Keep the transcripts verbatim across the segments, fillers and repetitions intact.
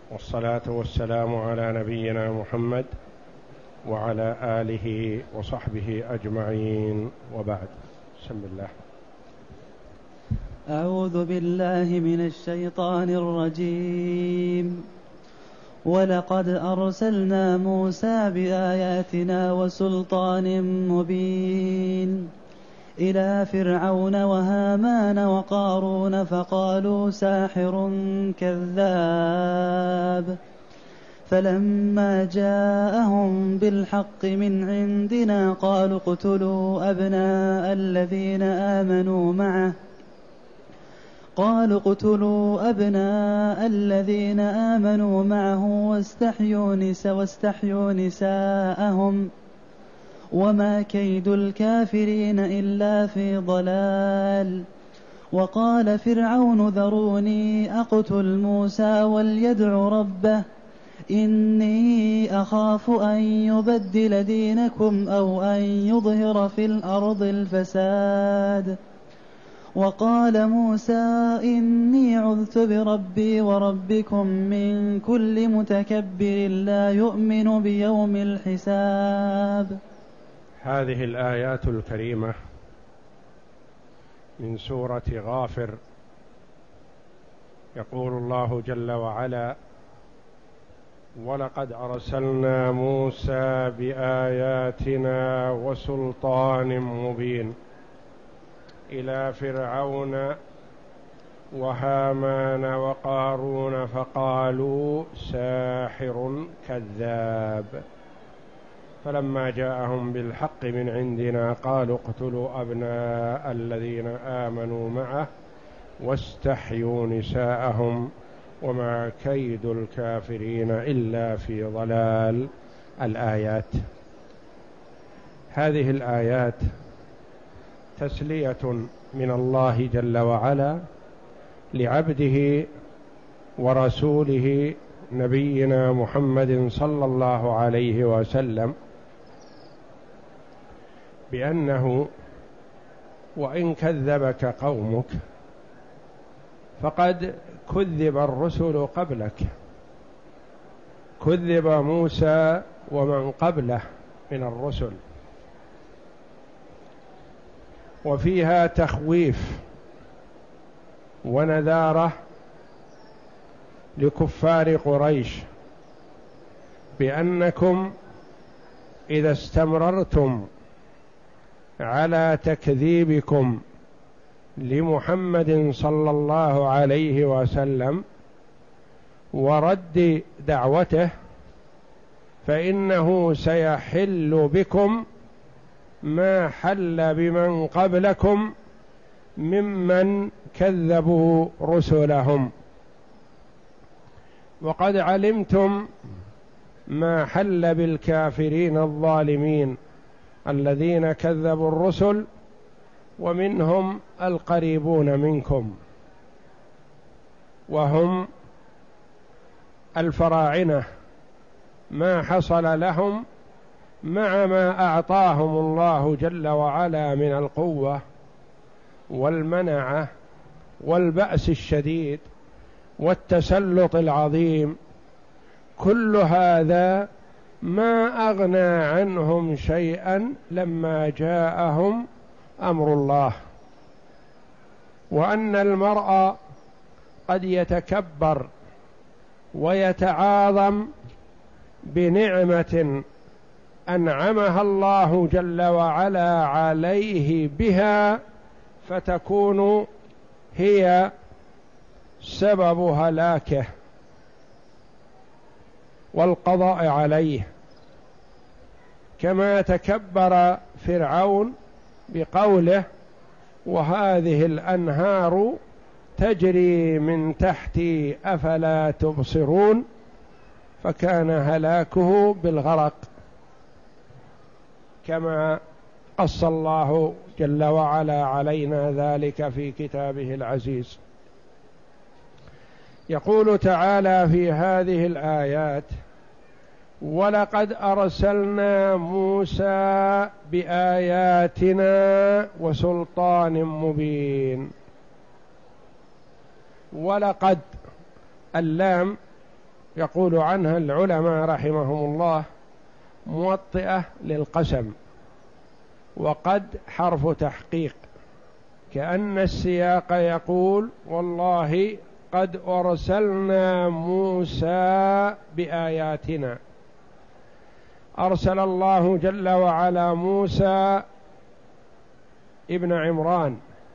والصلاة والسلام على نبينا محمد وعلى آله وصحبه أجمعين، وبعد. بسم الله. أعوذ بالله من الشيطان الرجيم. ولقد أرسلنا موسى بآياتنا وسلطان مبين إلى فرعون وهامان وقارون فقالوا ساحر كذاب، فلما جاءهم بالحق من عندنا قالوا اقتلوا أبناء الذين آمنوا معه قالوا اقتلوا أبناء الذين آمنوا معه واستحيوا نساء واستحيوا نساءهم وما كيد الكافرين إلا في ضلال. وقال فرعون ذروني أقتل موسى وليدع ربه إني أخاف أن يبدل دينكم أو أن يظهر في الأرض الفساد. وقال موسى إني عذت بربي وربكم من كل متكبر لا يؤمن بيوم الحساب. هذه الآيات الكريمة من سورة غافر. يقول الله جل وعلا: ولقد أرسلنا موسى بآياتنا وسلطان مبين إلى فرعون وهامان وقارون فقالوا ساحر كذاب، فلما جاءهم بالحق من عندنا قالوا اقتلوا أبناء الذين آمنوا معه واستحيوا نساءهم وما كيد الكافرين إلا في ضلال. الآيات هذه الآيات تسلية من الله جل وعلا لعبده ورسوله نبينا محمد صلى الله عليه وسلم، بأنه وإن كذبك قومك فقد كذب الرسل قبلك، كذب موسى ومن قبله من الرسل، وفيها تخويف ونذارة لكفار قريش بأنكم إذا استمررتم على تكذيبكم لمحمد صلى الله عليه وسلم ورد دعوته فإنه سيحل بكم ما حل بمن قبلكم ممن كذبوا رسلهم، وقد علمتم ما حل بالكافرين الظالمين الذين كذبوا الرسل ومنهم القريبون منكم وهم الفراعنة، ما حصل لهم مع ما أعطاهم الله جل وعلا من القوة والمنعة والبأس الشديد والتسلط العظيم، كل هذا ما أغنى عنهم شيئا لما جاءهم أمر الله. وأن المرء قد يتكبر ويتعاظم بنعمة أنعمها الله جل وعلا عليه بها فتكون هي سبب هلاكه والقضاء عليه، كما تكبر فرعون بقوله وهذه الأنهار تجري من تحتي أفلا تبصرون، فكان هلاكه بالغرق كما قص الله جل وعلا علينا ذلك في كتابه العزيز. يقول تعالى في هذه الآيات: ولقد أرسلنا موسى بآياتنا وسلطان مبين. ولقد اللام يقول عنها العلماء رحمهم الله موطئة للقسم، وقد حرف تحقيق، كأن السياق يقول والله قد أرسلنا موسى بآياتنا. أرسل الله جل وعلا موسى ابن عمران،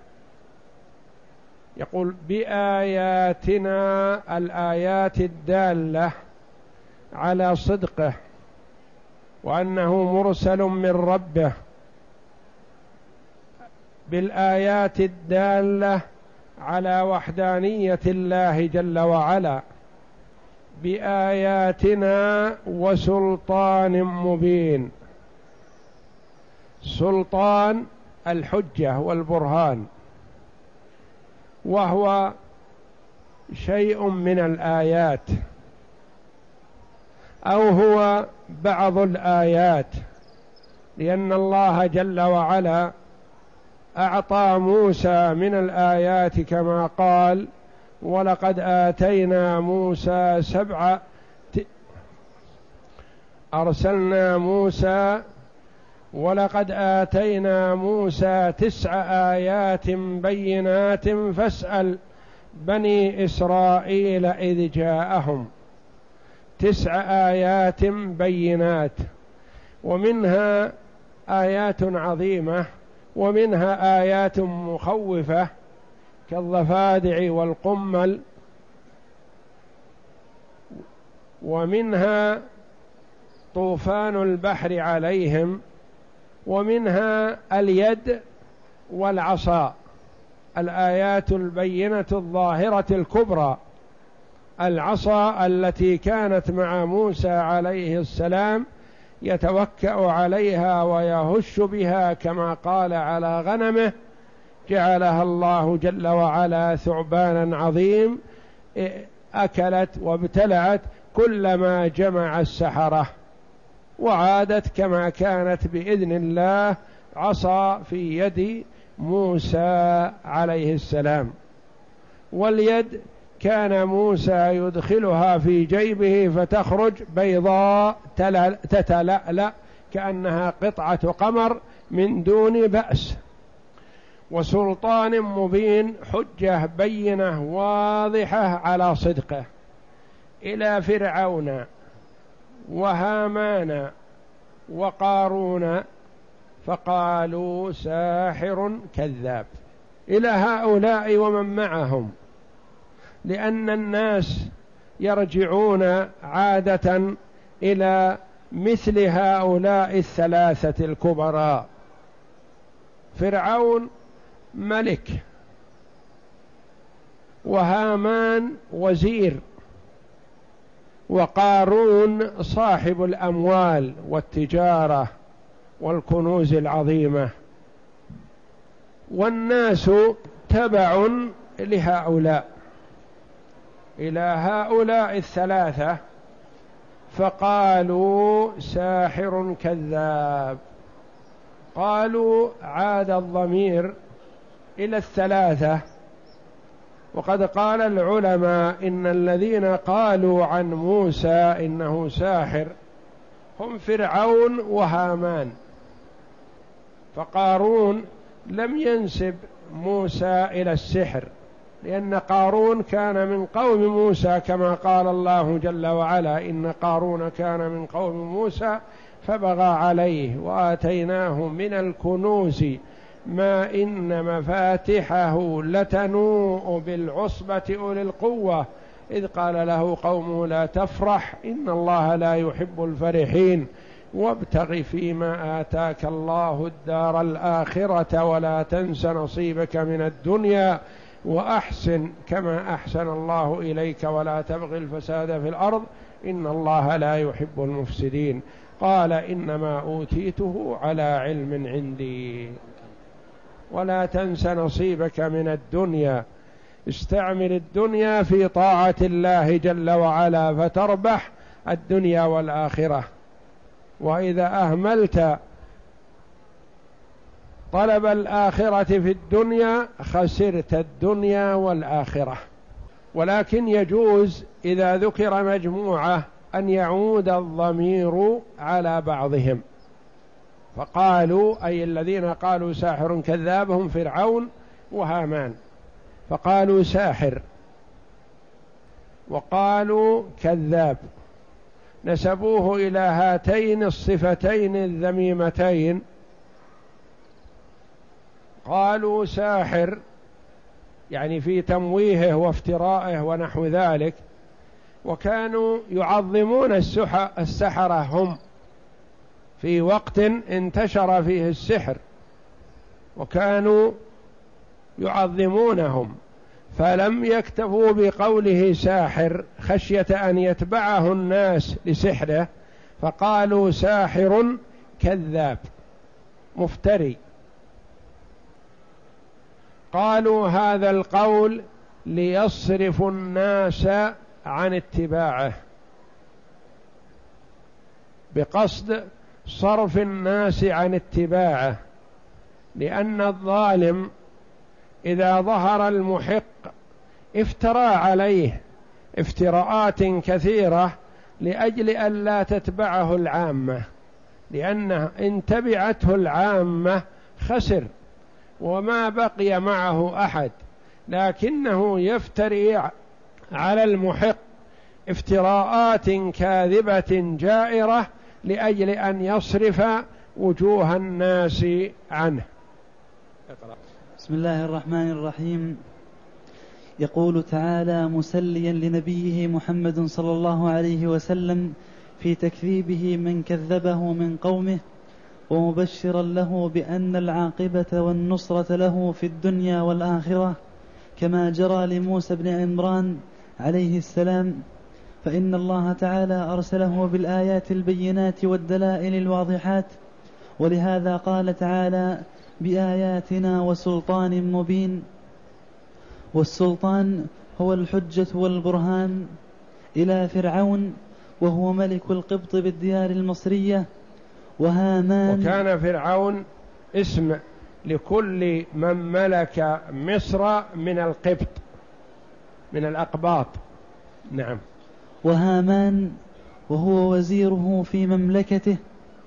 يقول بآياتنا، الآيات الدالة على صدقه وأنه مرسل من ربه، بالآيات الدالة على وحدانية الله جل وعلا، بآياتنا وسلطان مبين. سلطان الحجة والبرهان، وهو شيء من الآيات أو هو بعض الآيات، لأن الله جل وعلا أعطى موسى من الآيات كما قال ولقد آتينا موسى سبع أرسلنا موسى ولقد آتينا موسى تسع آيات بينات فاسأل بني إسرائيل إذ جاءهم. تسع آيات بينات، ومنها آيات عظيمة ومنها آيات مخوفة كالضفادع والقمل، ومنها طوفان البحر عليهم، ومنها اليد والعصا. الآيات البينة الظاهرة الكبرى العصا التي كانت مع موسى عليه السلام يتوكأ عليها ويهش بها كما قال على غنمه، جعلها الله جل وعلا ثعبانا عظيم أكلت وابتلعت كلما جمع السحرة، وعادت كما كانت بإذن الله عصا في يد موسى عليه السلام. واليد كان موسى يدخلها في جيبه فتخرج بيضاء تتلألأ كأنها قطعة قمر من دون بأس. وسلطان مبين، حجة بينة واضحة على صدقه، إلى فرعون وهامان وقارون فقالوا ساحر كذاب، إلى هؤلاء ومن معهم، لأن الناس يرجعون عادة إلى مثل هؤلاء الثلاثة الكبراء. فرعون ملك، وهامان وزير، وقارون صاحب الأموال والتجارة والكنوز العظيمة، والناس تبع لهؤلاء إلى هؤلاء الثلاثة، فقالوا ساحر كذاب. قالوا عاد الضمير إلى الثلاثة، وقد قال العلماء إن الذين قالوا عن موسى إنه ساحر هم فرعون وهامان، فقارون لم ينسب موسى إلى السحر، لأن قارون كان من قوم موسى كما قال الله جل وعلا إن قارون كان من قوم موسى فبغى عليه وآتيناه من الكنوز ما إن مفاتحه لتنوء بالعصبة أولي القوة إذ قال له قومه لا تفرح إن الله لا يحب الفرحين وابتغ فيما آتاك الله الدار الآخرة ولا تنس نصيبك من الدنيا وأحسن كما أحسن الله إليك ولا تبغ الفساد في الأرض إن الله لا يحب المفسدين. قال إنما أوتيته على علم عندي ولا تنس نصيبك من الدنيا، استعمل الدنيا في طاعة الله جل وعلا فتربح الدنيا والآخرة، وإذا أهملت طلب الآخرة في الدنيا خسرت الدنيا والآخرة. ولكن يجوز إذا ذكر مجموعة أن يعود الضمير على بعضهم، فقالوا أي الذين قالوا ساحر كذاب هم فرعون وهامان، فقالوا ساحر وقالوا كذاب، نسبوه إلى هاتين الصفتين الذميمتين، قالوا ساحر يعني في تمويهه وافترائه ونحو ذلك، وكانوا يعظمون السحرة هم في وقت انتشر فيه السحر، وكانوا يعظمونهم، فلم يكتفوا بقوله ساحر خشية أن يتبعه الناس لسحره، فقالوا ساحر كذاب مفتري. قالوا هذا القول ليصرف الناس عن اتباعه، بقصد صرف الناس عن اتباعه، لأن الظالم إذا ظهر المحق افترى عليه افتراءات كثيرة لأجل أن لا تتبعه العامة، لأنه إن تبعته العامة خسر وما بقي معه أحد، لكنه يفتري على المحق افتراءات كاذبة جائرة لأجل أن يصرف وجوه الناس عنه. اقرأ. بسم الله الرحمن الرحيم. يقول تعالى مسليا لنبيه محمد صلى الله عليه وسلم في تكذيبه من كذبه من قومه، ومبشرا له بأن العاقبة والنصرة له في الدنيا والآخرة، كما جرى لموسى بن عمران عليه السلام، فإن الله تعالى أرسله بالآيات البينات والدلائل الواضحات، ولهذا قال تعالى بآياتنا وسلطان مبين. والسلطان هو الحجة والبرهان إلى فرعون وهو ملك القبط بالديار المصرية وهامان. وكان فرعون اسم لكل من ملك مصر من القبط من الأقباط. نعم. وهامان وهو وزيره في مملكته،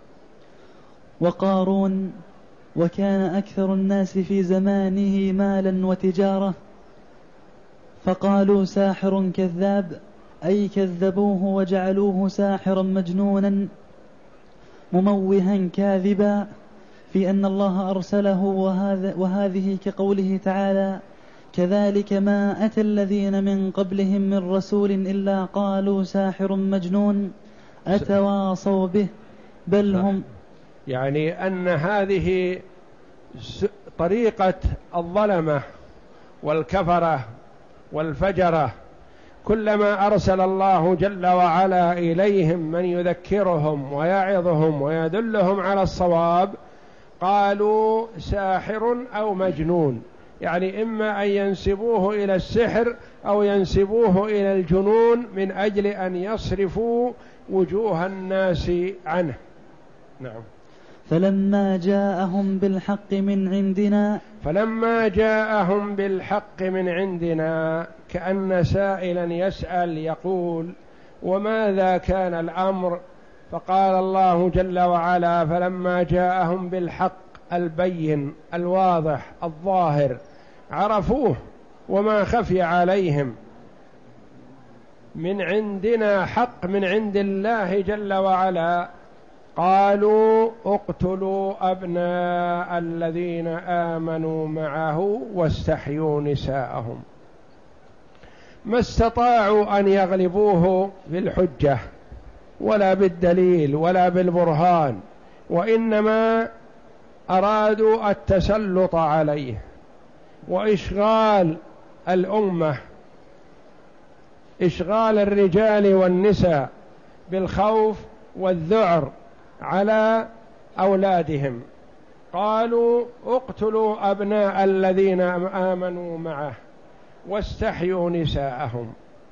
وقارون وكان أكثر الناس في زمانه مالا وتجارة، فقالوا ساحر كذاب، أي كذبوه وجعلوه ساحرا مجنونا مموها كاذبا في أن الله أرسله، وهذا وهذه كقوله تعالى كذلك ما أتى الذين من قبلهم من رسول إلا قالوا ساحر مجنون أتواصوا به بل هم. يعني أن هذه طريقة الظلمة والكفرة والفجرة، كلما أرسل الله جل وعلا إليهم من يذكرهم ويعظهم ويدلهم على الصواب قالوا ساحر أو مجنون، يعني إما أن ينسبوه إلى السحر أو ينسبوه إلى الجنون من أجل أن يصرفوا وجوه الناس عنه. نعم. فلما جاءهم بالحق من عندنا فلما جاءهم بالحق من عندنا، كأن سائلا يسأل يقول وماذا كان الأمر؟ فقال الله جل وعلا فلما جاءهم بالحق البين الواضح الظاهر عرفوه وما خفي عليهم، من عندنا حق من عند الله جل وعلا، قالوا اقتلوا أبناء الذين آمنوا معه واستحيوا نساءهم. ما استطاعوا أن يغلبوه بالحجة ولا بالدليل ولا بالبرهان، وإنما أرادوا التسلط عليه وإشغال الأمة، إشغال الرجال والنساء بالخوف والذعر على أولادهم. قالوا اقتلوا أبناء الذين آمنوا معه واستحيوا نساءهم.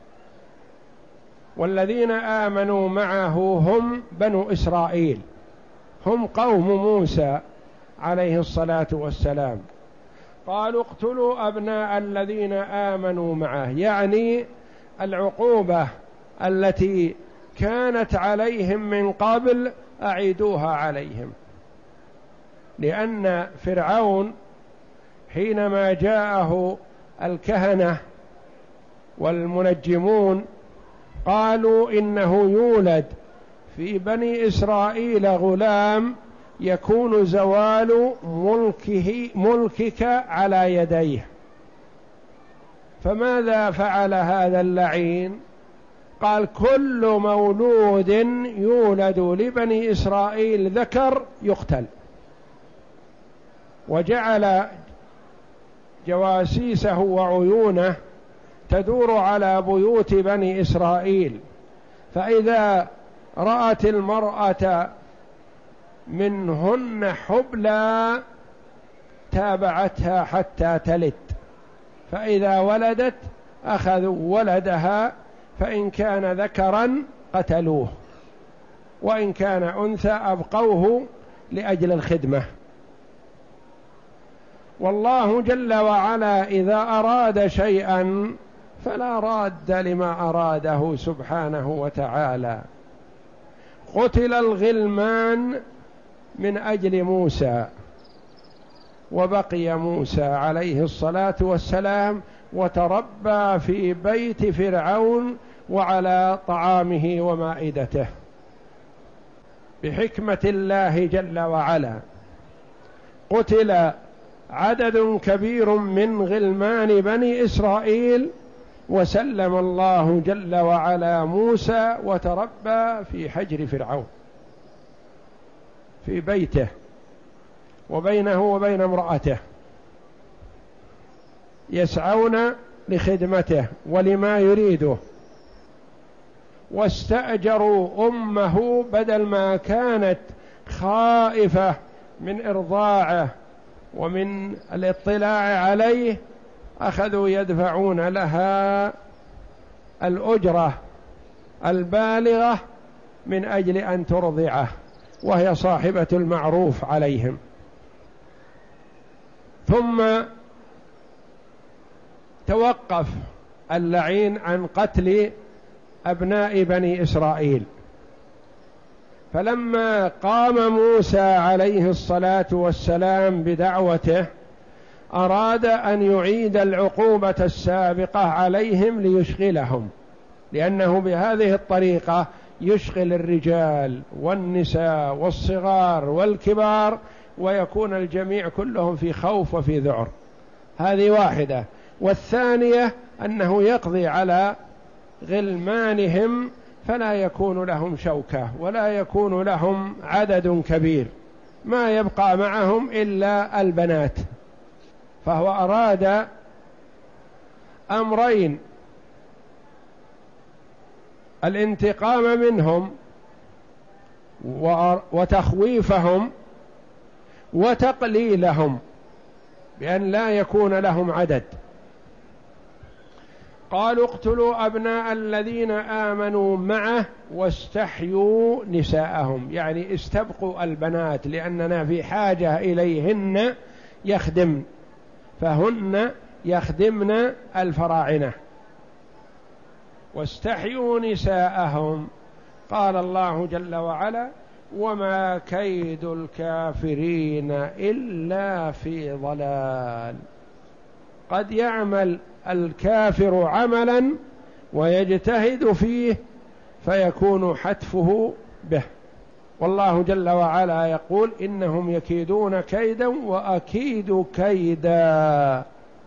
والذين آمنوا معه هم بنو إسرائيل، هم قوم موسى عليه الصلاة والسلام. قالوا اقتلوا أبناء الذين آمنوا معه، يعني العقوبة التي كانت عليهم من قبل أعيدوها عليهم، لأن فرعون حينما جاءه الكهنة والمنجمون قالوا إنه يولد في بني إسرائيل غلام يكون زوال ملكه ملكك على يديه. فماذا فعل هذا اللعين؟ قال كل مولود يولد لبني إسرائيل ذكر يقتل، وجعل جواسيسه وعيونه تدور على بيوت بني إسرائيل، فإذا رأت المرأة منهن حبلى تابعتها حتى تلد، فإذا ولدت أخذوا ولدها، فإن كان ذكرا قتلوه، وإن كان أنثى أبقوه لأجل الخدمة. والله جل وعلا إذا أراد شيئا فلا راد لما أراده سبحانه وتعالى. قتل الغلمان من أجل موسى، وبقي موسى عليه الصلاة والسلام وتربى في بيت فرعون وعلى طعامه ومائدته بحكمة الله جل وعلا. قتل عدد كبير من غلمان بني إسرائيل، وسلم الله جل وعلا موسى وتربى في حجر فرعون في بيته وبينه وبين امرأته يسعون لخدمته ولما يريده. واستأجروا أمه بدل ما كانت خائفة من إرضاعه ومن الاطلاع عليه، أخذوا يدفعون لها الأجرة البالغة من أجل أن ترضعه، وهي صاحبة المعروف عليهم. ثم توقف اللعين عن قتل أبناء بني إسرائيل، فلما قام موسى عليه الصلاة والسلام بدعوته أراد أن يعيد العقوبة السابقة عليهم ليشغلهم، لأنه بهذه الطريقة يشغل الرجال والنساء والصغار والكبار، ويكون الجميع كلهم في خوف وفي ذعر. هذه واحدة. والثانية أنه يقضي على غلمانهم فلا يكون لهم شوكة ولا يكون لهم عدد كبير، ما يبقى معهم إلا البنات. فهو أراد أمرين: الانتقام منهم وتخويفهم، وتقليلهم بأن لا يكون لهم عدد. قالوا اقتلوا أبناء الذين آمنوا معه واستحيوا نساءهم، يعني استبقوا البنات لأننا في حاجة إليهن يخدمن، فهن يخدمن الفراعنة. واستحيوا نساءهم. قال الله جل وعلا: وما كيد الكافرين إلا في ضلال. قد يعمل الكافر عملا ويجتهد فيه فيكون حتفه به، والله جل وعلا يقول: إنهم يكيدون كيدا وأكيد كيدا.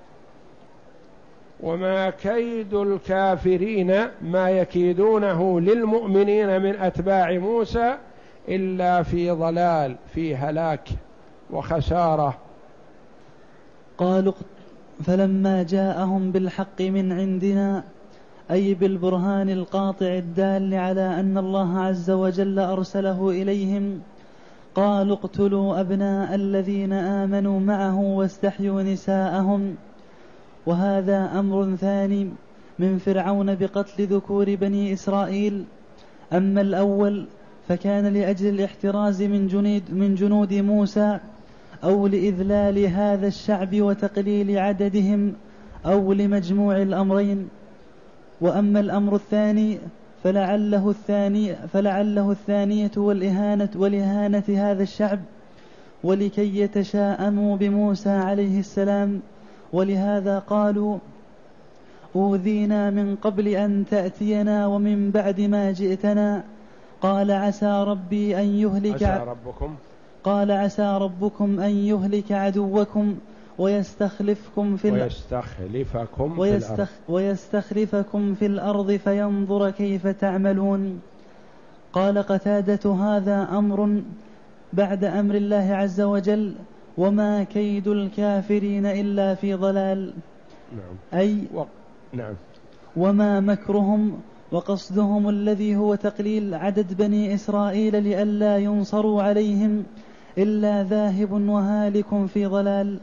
وما كيد الكافرين، ما يكيدونه للمؤمنين من أتباع موسى، إلا في ضلال، في هلاك وخسارة. قالوا فلما جاءهم بالحق من عندنا، أي بالبرهان القاطع الدال على أن الله عز وجل أرسله إليهم، قالوا اقتلوا أبناء الذين آمنوا معه واستحيوا نساءهم. وهذا أمر ثاني من فرعون بقتل ذكور بني إسرائيل. أما الأول فكان لأجل الاحتراز من جنود, من جنود موسى أو لإذلال هذا الشعب وتقليل عددهم أو لمجموع الأمرين. وأما الأمر الثاني فلعله الثاني فلعله الثانية والإهانة والإهانة هذا الشعب ولكي يتشاءموا بموسى عليه السلام، ولهذا قالوا أوذينا من قبل أن تأتينا ومن بعد ما جئتنا. قال عسى ربي أن يهلك عسى ربكم قال عسى ربكم أن يهلك عدوكم ويستخلفكم في ويستخلفكم, ويستخ في الأرض ويستخلفكم في الأرض فينظر كيف تعملون. قال قتادة هذا أمر بعد أمر الله عز وجل، وما كيد الكافرين إلا في ضلال. نعم. أي و... نعم. وما مكرهم وقصدهم الذي هو تقليل عدد بني إسرائيل لئلا ينصروا عليهم إلا ذاهب وهالك في ضلال.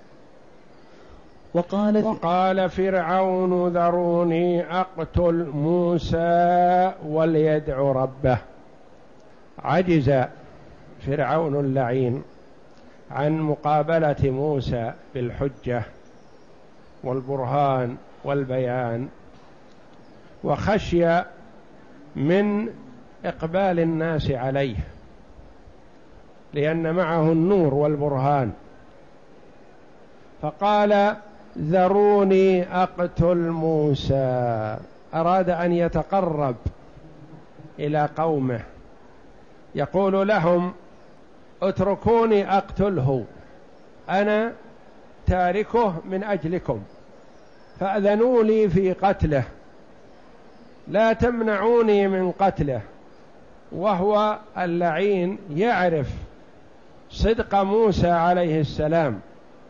وقال, وقال فرعون ذروني أقتل موسى وليدع ربه. عجز فرعون اللعين عن مقابلة موسى بالحجة والبرهان والبيان، وخشي من إقبال الناس عليه لأن معه النور والبرهان، فقال ذروني أقتل موسى. أراد أن يتقرب إلى قومه، يقول لهم اتركوني أقتله، أنا تاركه من أجلكم، فأذنوا لي في قتله، لا تمنعوني من قتله. وهو اللعين يعرف صدق موسى عليه السلام،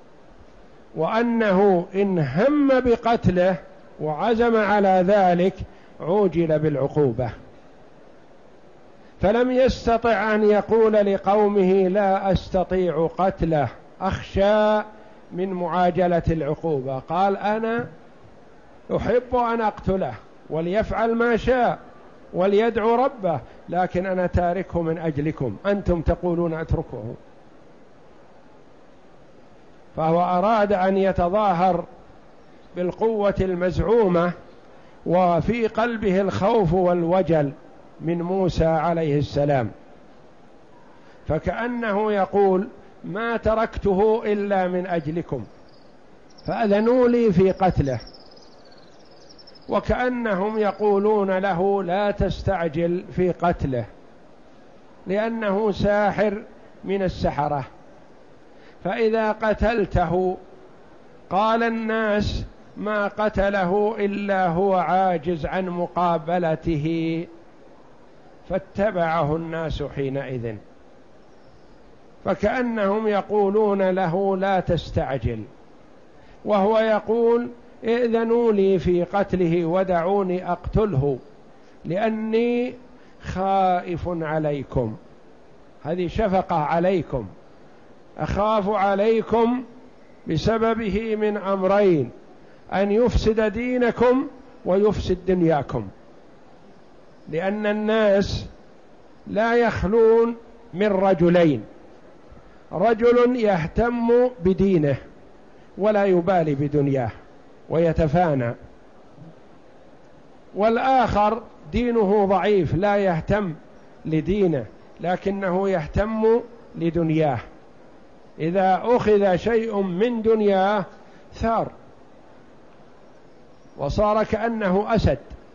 وأنه إن هم بقتله وعزم على ذلك عوجل بالعقوبة، فلم يستطع أن يقول لقومه لا أستطيع قتله أخشى من معاجلة العقوبة. قال أنا أحب أن أقتله وليفعل ما شاء وليدعو ربه، لكن أنا تاركه من أجلكم، أنتم تقولون أتركه. فهو أراد أن يتظاهر بالقوة المزعومة وفي قلبه الخوف والوجل من موسى عليه السلام، فكأنه يقول ما تركته إلا من أجلكم فأذنوا لي في قتله، وكأنهم يقولون له لا تستعجل في قتله لأنه ساحر من السحرة، فإذا قتلته قال الناس ما قتله إلا هو عاجز عن مقابلته، فاتبعه الناس حينئذ. فكأنهم يقولون له لا تستعجل، وهو يقول ائذنوا لي في قتله ودعوني أقتله لأني خائف عليكم، هذه شفقة عليكم، أخاف عليكم بسببه من أمرين: أن يفسد دينكم ويفسد دنياكم، لأن الناس لا يخلون من رجلين: رجل يهتم بدينه ولا يبالي بدنياه ويتفانى، والآخر دينه ضعيف لا يهتم لدينه لكنه يهتم لدنياه، إذا أخذ شيء من دنياه ثار وصار كأنه أسد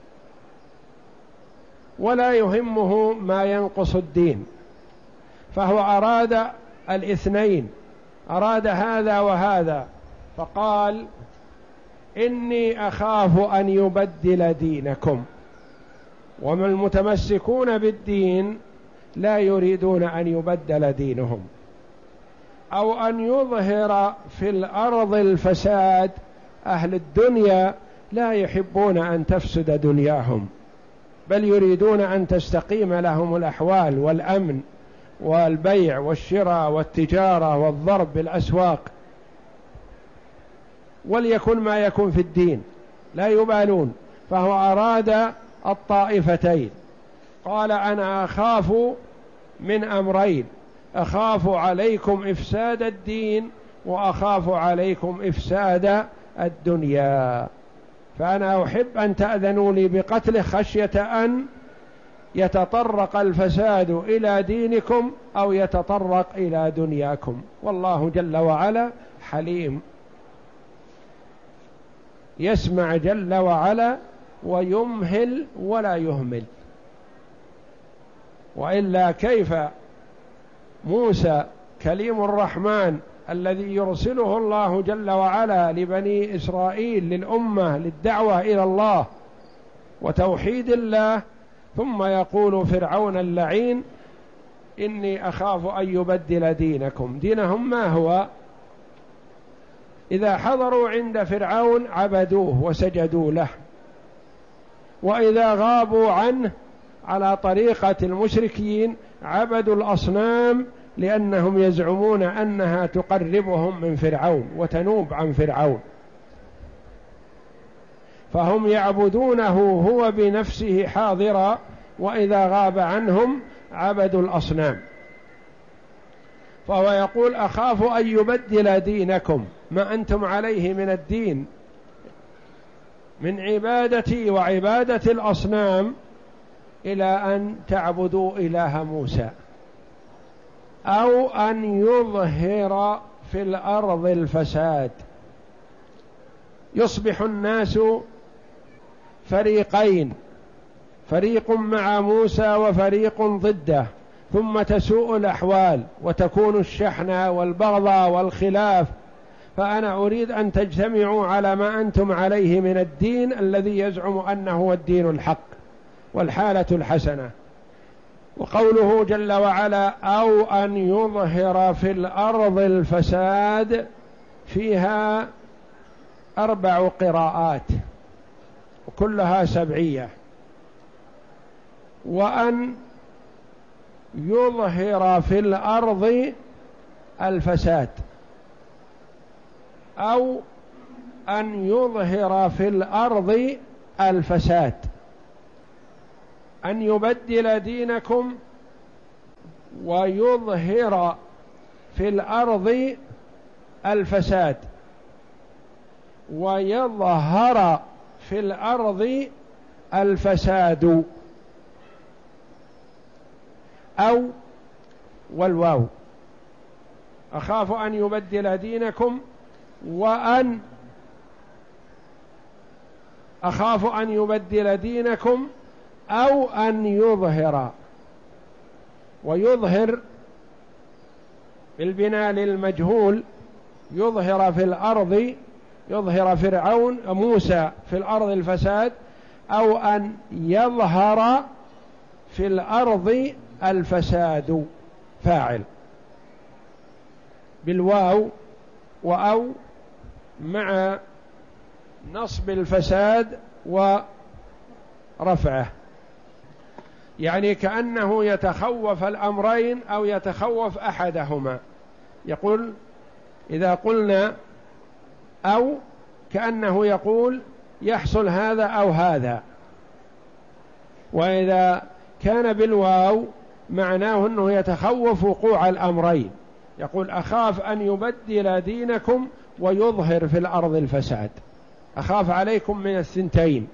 ولا يهمه ما ينقص الدين. فهو أراد الاثنين، أراد هذا وهذا، فقال إني أخاف أن يبدل دينكم، وما المتمسكون بالدين لا يريدون أن يبدل دينهم، أو أن يظهر في الأرض الفساد. أهل الدنيا لا يحبون أن تفسد دنياهم، بل يريدون أن تستقيم لهم الأحوال والأمن والبيع والشراء والتجارة والضرب بالأسواق، وليكن ما يكون في الدين لا يبالون. فهو أراد الطائفتين، قال أنا أخاف من أمرين: أخاف عليكم إفساد الدين وأخاف عليكم إفساد الدنيا، فأنا أحب أن تأذنوا لي بقتله خشية أن يتطرق الفساد إلى دينكم أو يتطرق إلى دنياكم، والله جل وعلا حليم يسمع جل وعلا ويمهل ولا يهمل. وإلا كيف موسى كليم الرحمن الذي يرسله الله جل وعلا لبني إسرائيل للأمة للدعوة إلى الله وتوحيد الله، ثم يقول فرعون اللعين إني أخاف أن يبدل دينكم. دينهم ما هو؟ إذا حضروا عند فرعون عبدوه وسجدوا له، وإذا غابوا عنه على طريقة المشركين عبدوا الأصنام، لأنهم يزعمون أنها تقربهم من فرعون وتنوب عن فرعون، فهم يعبدونه هو بنفسه حاضرا، وإذا غاب عنهم عبدوا الأصنام. فهو يقول أخاف أن يبدل دينكم، ما أنتم عليه من الدين من عبادتي وعبادة الأصنام، إلى أن تعبدوا إله موسى، أو أن يظهر في الأرض الفساد، يصبح الناس فريقين، فريق مع موسى وفريق ضده، ثم تسوء الأحوال وتكون الشحنة والبغضاء والخلاف. فأنا أريد أن تجتمعوا على ما أنتم عليه من الدين الذي يزعم أنه هو الدين الحق والحالة الحسنة. وقوله جل وعلا أو أن يظهر في الأرض الفساد فيها أربع قراءات وكلها سبعية. وأن يظهر في الأرض الفساد، أو أن يظهر في الأرض الفساد، أن يبدل دينكم ويظهر في الأرض الفساد، ويظهر في الأرض الفساد، أو والواو أخاف أن يبدل دينكم، وأن أخاف أن يبدل دينكم، أو أن يظهر. ويظهر بالبناء للمجهول، يظهر في الأرض، يظهر فرعون موسى في الأرض الفساد، أو أن يظهر في الأرض الفساد، فاعل بالواو وأو مع نصب الفساد ورفعه، يعني كأنه يتخوف الأمرين أو يتخوف أحدهما. يقول إذا قلنا أو كأنه يقول يحصل هذا أو هذا، وإذا كان بالواو معناه أنه يتخوف وقوع الأمرين، يقول أخاف أن يبدل دينكم ويظهر في الأرض الفساد، أخاف عليكم من الثنتين.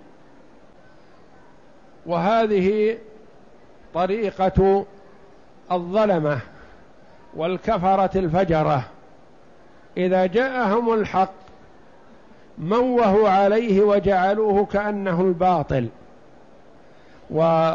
وهذه طريقة الظلمة والكفرة الفجرة، إذا جاءهم الحق موهوا عليه وجعلوه كأنه الباطل، و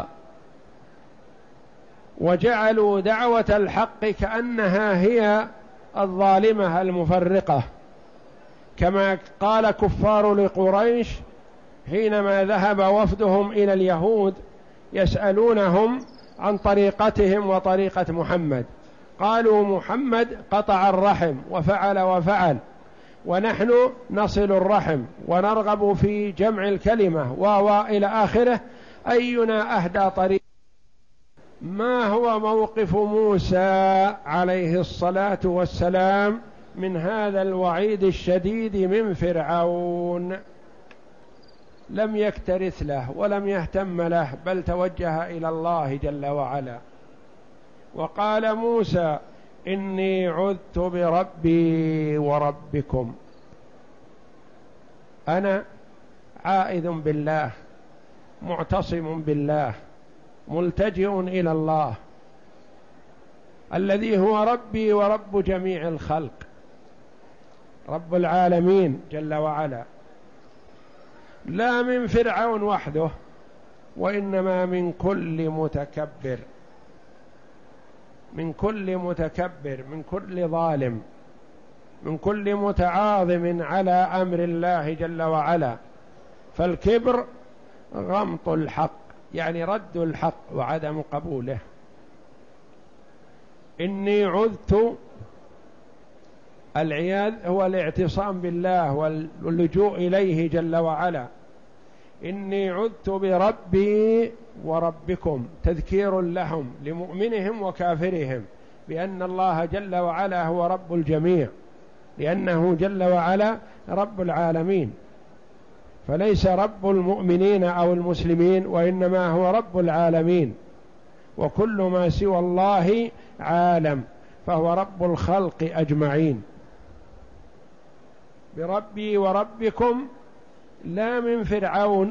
وجعلوا دعوة الحق كأنها هي الظالمة المفرقة، كما قال كفار لقريش حينما ذهب وفدهم إلى اليهود يسألونهم عن طريقتهم وطريقة محمد، قالوا محمد قطع الرحم وفعل وفعل، ونحن نصل الرحم ونرغب في جمع الكلمة وإلى آخره، أينا أهدى طريق. ما هو موقف موسى عليه الصلاة والسلام من هذا الوعيد الشديد من فرعون؟ لم يكترث له ولم يهتم له، بل توجه إلى الله جل وعلا، وقال موسى إني عذت بربي وربكم، أنا عائذ بالله معتصم بالله ملتجئ إلى الله الذي هو ربي ورب جميع الخلق، رب العالمين جل وعلا، لا من فرعون وحده، وإنما من كل متكبر، من كل متكبر، من كل ظالم، من كل متعاظم على أمر الله جل وعلا. فالكبر غمط الحق، يعني رد الحق وعدم قبوله. إني عذت، العياذ هو الاعتصام بالله واللجوء إليه جل وعلا. إني عذت بربي وربكم، تذكير لهم لمؤمنهم وكافرهم بأن الله جل وعلا هو رب الجميع، لأنه جل وعلا رب العالمين، فليس رب المؤمنين أو المسلمين، وإنما هو رب العالمين، وكل ما سوى الله عالم، فهو رب الخلق أجمعين. بربي وربكم لا من فرعون،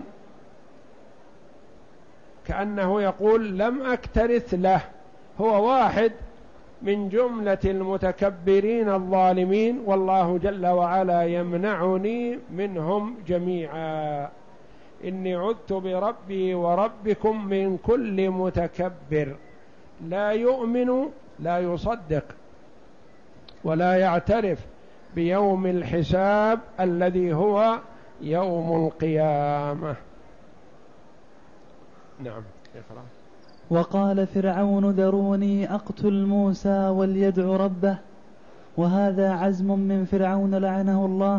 كأنه يقول لم أكترث له، هو واحد من جملة المتكبرين الظالمين، والله جل وعلا يمنعني منهم جميعا. إني عذت بربي وربكم من كل متكبر لا يؤمن، لا يصدق ولا يعترف بيوم الحساب الذي هو يوم القيامة. نعم اقرأ. وقال فرعون ذروني أقتل موسى وليدع ربه. وهذا عزم من فرعون لعنه الله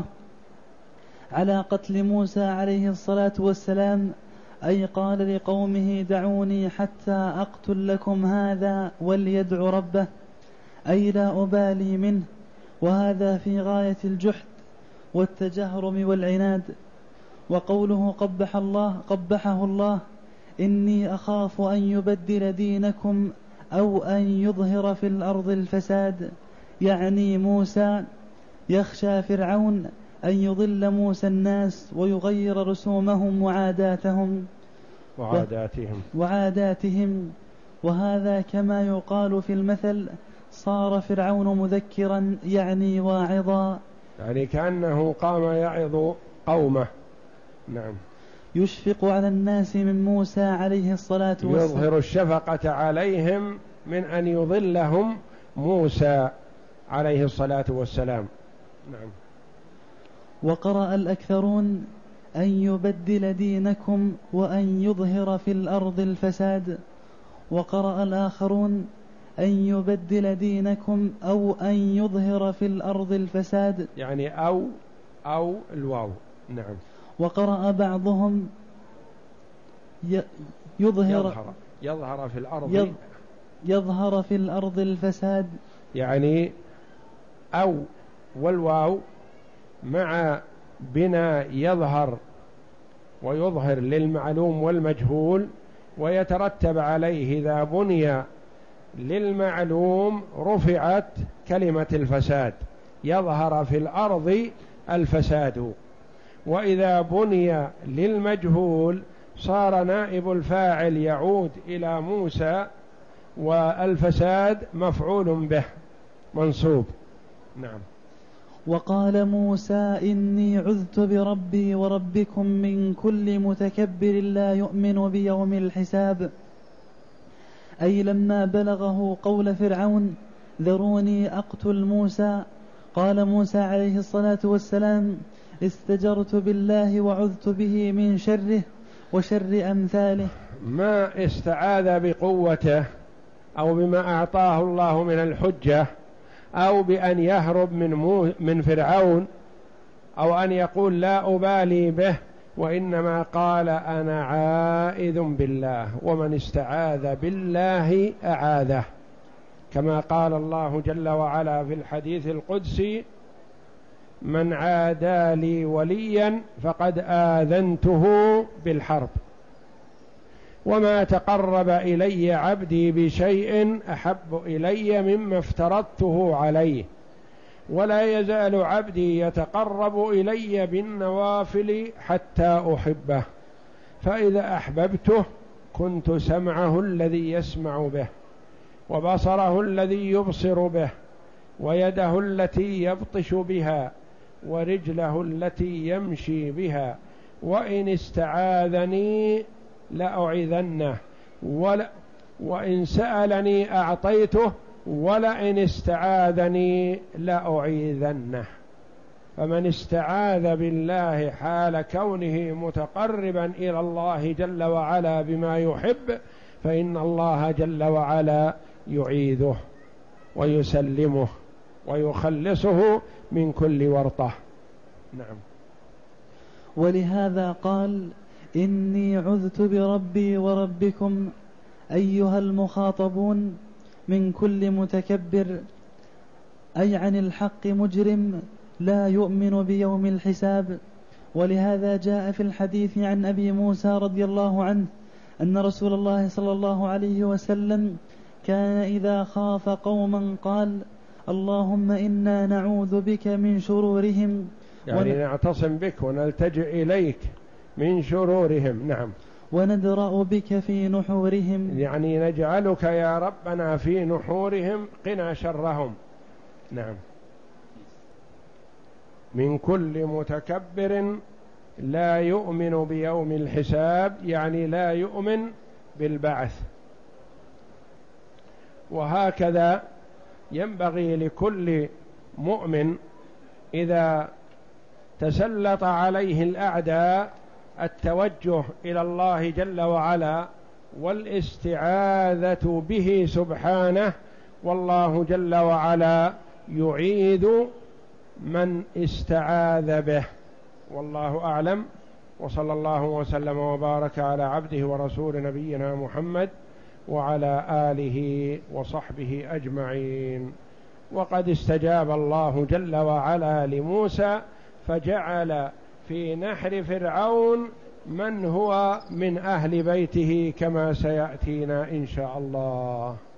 على قتل موسى عليه الصلاة والسلام، أي قال لقومه دعوني حتى أقتل لكم هذا وليدع ربه، أي لا أبالي منه. وهذا في غاية الجحد والتجهرم والعناد. وقوله قبح الله قبحه الله إني أخاف أن يبدل دينكم أو أن يظهر في الأرض الفساد، يعني موسى يخشى فرعون أن يضل موسى الناس ويغير رسومهم وعاداتهم وعاداتهم وعاداتهم وهذا كما يقال في المثل صار فرعون مذكرا، يعني واعظا، يعني كأنه قام يعظ قومه. نعم. يشفق على الناس من موسى عليه الصلاة والسلام، يظهر الشفقة عليهم من أن يضلهم موسى عليه الصلاة والسلام. نعم. وقرأ الأكثرون أن يبدل دينكم وأن يظهر في الأرض الفساد، وقرأ الآخرون أن يبدل دينكم أو أن يظهر في الأرض الفساد، يعني أو أو الواو. نعم. وقرأ بعضهم يظهر يظهر, يظهر في الأرض يظهر في الأرض الفساد، يعني أو والواو مع بنا يظهر ويظهر للمعلوم والمجهول، ويترتب عليه إذا بني للمعلوم رفعت كلمة الفساد، يظهر في الأرض الفساد. وإذا بني للمجهول صار نائب الفاعل يعود إلى موسى، والفساد مفعول به منصوب. نعم. وقال موسى إني عذت بربي وربكم من كل متكبر لا يؤمن بيوم الحساب، أي لما بلغه قول فرعون ذروني أقتل موسى، قال موسى عليه الصلاة والسلام استجرت بالله وعذت به من شره وشر أمثاله. ما استعاذ بقوته أو بما أعطاه الله من الحجة أو بأن يهرب من, مو من فرعون أو أن يقول لا أبالي به، وإنما قال أنا عائذ بالله، ومن استعاذ بالله أعاذه، كما قال الله جل وعلا في الحديث القدسي من عادى لي وليا فقد آذنته بالحرب. وما تقرب إلي عبدي بشيء أحب إلي مما افترضته عليه، ولا يزال عبدي يتقرب إلي بالنوافل حتى أحبه، فإذا أحببته كنت سمعه الذي يسمع به، وبصره الذي يبصر به، ويده التي يبطش بها، ورجله التي يمشي بها، وإن استعاذني لأعيذنه، ولا وإن سألني أعطيته، ولئن استعاذني لأعيذنه. فمن استعاذ بالله حال كونه متقربا إلى الله جل وعلا بما يحب، فإن الله جل وعلا يعيذه ويسلمه ويخلصه من كل ورطة. نعم. ولهذا قال: إني عذت بربي وربكم أيها المخاطبون من كل متكبر، أي عن الحق مجرم لا يؤمن بيوم الحساب. ولهذا جاء في الحديث عن أبي موسى رضي الله عنه أن رسول الله صلى الله عليه وسلم كان إذا خاف قوما قال: اللهم إنا نعوذ بك من شرورهم، يعني ون... نعتصم بك ونلتجئ إليك من شرورهم. نعم. وندرأ بك في نحورهم، يعني نجعلك يا ربنا في نحورهم، قنا شرهم. نعم. من كل متكبر لا يؤمن بيوم الحساب، يعني لا يؤمن بالبعث. وهكذا ينبغي لكل مؤمن إذا تسلط عليه الأعداء التوجه إلى الله جل وعلا والاستعاذة به سبحانه، والله جل وعلا يعيذ من استعاذ به. والله أعلم، وصلى الله وسلم وبارك على عبده ورسول نبينا محمد وعلى آله وصحبه أجمعين. وقد استجاب الله جل وعلا لموسى فجعل في نحر فرعون من هو من أهل بيته كما سيأتينا إن شاء الله.